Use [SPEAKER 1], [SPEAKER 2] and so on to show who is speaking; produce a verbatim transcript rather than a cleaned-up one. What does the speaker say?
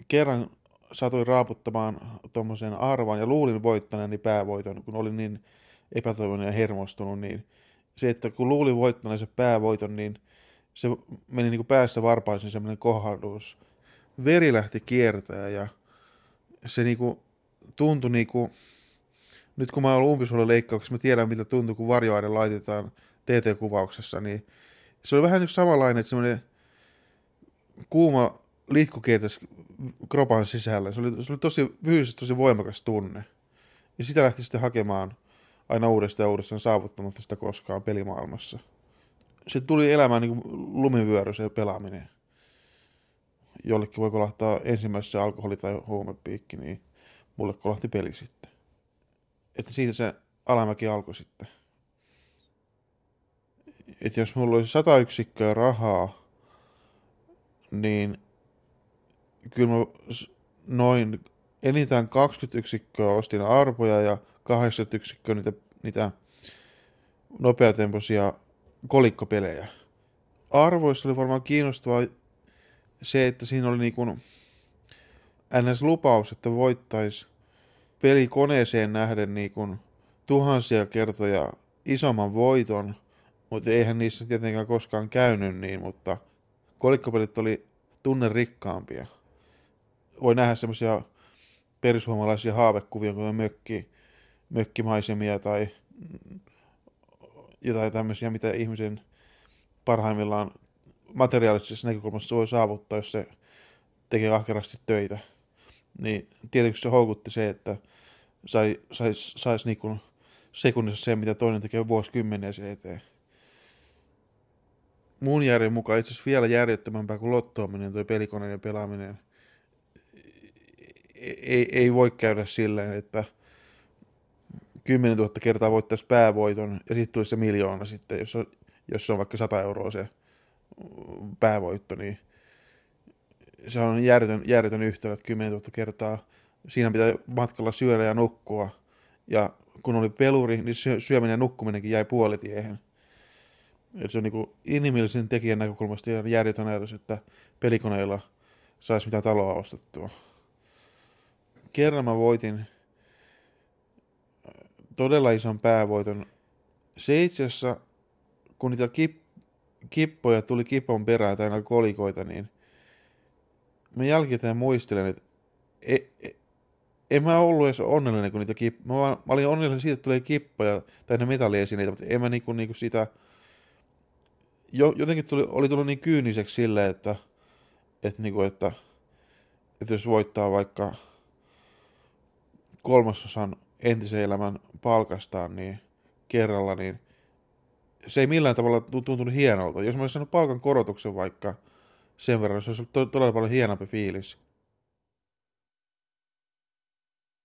[SPEAKER 1] kerran satuin raaputtamaan tuommoisen arvan ja luulin voittaneeni päävoiton, kun olin niin epätoivoinen ja hermostunut, niin se, että kun luulin voittaneensa päävoiton, niin se meni niin kuin päässä varpaisiin semmoinen kohdallus. Veri lähti kiertää ja se niin kuin tuntui niin kuin, nyt kun mä oon ollut umpisuolen-leikkauksessa, mä tiedän miltä tuntuu, kun varjoaine laitetaan T T-kuvauksessa, niin se oli vähän niin samanlainen, että semmoinen kuuma litkukiertäisi kropan sisällä. Se oli, se oli tosi fyysisesti tosi voimakas tunne. Ja sitä lähti sitten hakemaan aina uudestaan ja uudestaan saavuttamatta sitä koskaan pelimaailmassa. Se tuli elämään niin kuin lumivyöry, se pelaaminen. Jollekin voi kolahtaa ensimmäisessä alkoholi- tai huumepiikki, niin mulle kolahti peli sitten. Että siitä se alamäki alkoi sitten. Että jos mulla olisi sata yksikköä rahaa, niin kyllä mä noin enintään kaksikymmentä yksikköä ostin arpoja ja kahdeksankymmentä yksikköä niitä, niitä nopeatempoisia kolikkopelejä. Arvoissa oli varmaan kiinnostavaa se, että siinä oli niin kuin N S-lupaus, että voittaisi pelikoneeseen nähden niin kuin tuhansia kertoja isomman voiton, mutta eihän niissä tietenkään koskaan käynyt niin, mutta kolikkopelit oli tunnerikkaampia. Voi nähdä semmoisia perisuomalaisia haavekuvia, kuten mökki, mökkimaisemia tai jotain tämmöisiä, mitä ihmisen parhaimmillaan materiaalisessa näkökulmassa voi saavuttaa, jos se tekee ahkerasti töitä. Niin tietysti se houkutti se, että sai, sais, sais niinku sekunnissa se, mitä toinen tekee vuosikymmeniä sen eteen. Mun järjen mukaan itse asiassa vielä järjettömämpää kuin lottoaminen, toi pelikoneiden pelaaminen. Ei, ei voi käydä silleen, että kymmenen tuhatta kertaa voittaisi päävoiton ja sitten tulisi se miljoona sitten, jos on, jos se on vaikka sata euroa se päävoitto, niin se on järjetön, järjetön yhtälö, että kymmenen tuhatta kertaa. Siinä pitää matkalla syödä ja nukkua. Ja kun oli peluri, niin syöminen ja nukkuminenkin jäi puolitiehen. Et se on niin inhimillisen tekijän näkökulmasta järjetön ajatus, että pelikoneilla saisi mitään taloa ostettua. Kerran mä voitin todella ison päävoiton. Se itse asiassa, kun niitä kip, kippoja tuli kipon perään tai näitä kolikoita, niin mä jälkikäteen muistelen, että e, e, en mä ollut edes onnellinen, kun niitä kippoja. Mä, vaan, mä olin onnellinen siitä, että tulee kippoja tai ne metalliesineitä, mutta en mä niinku, niinku sitä. Jo, jotenkin tuli, oli tullut niin kyyniseksi silleen, että, että, niinku, että, että jos voittaa vaikka kolmasosan entisen elämän palkastaan niin kerralla, niin se ei millään tavalla tuntunut hienolta. Jos mä olisin saanut palkan korotuksen vaikka sen verran, se olisi ollut todella paljon hienompi fiilis.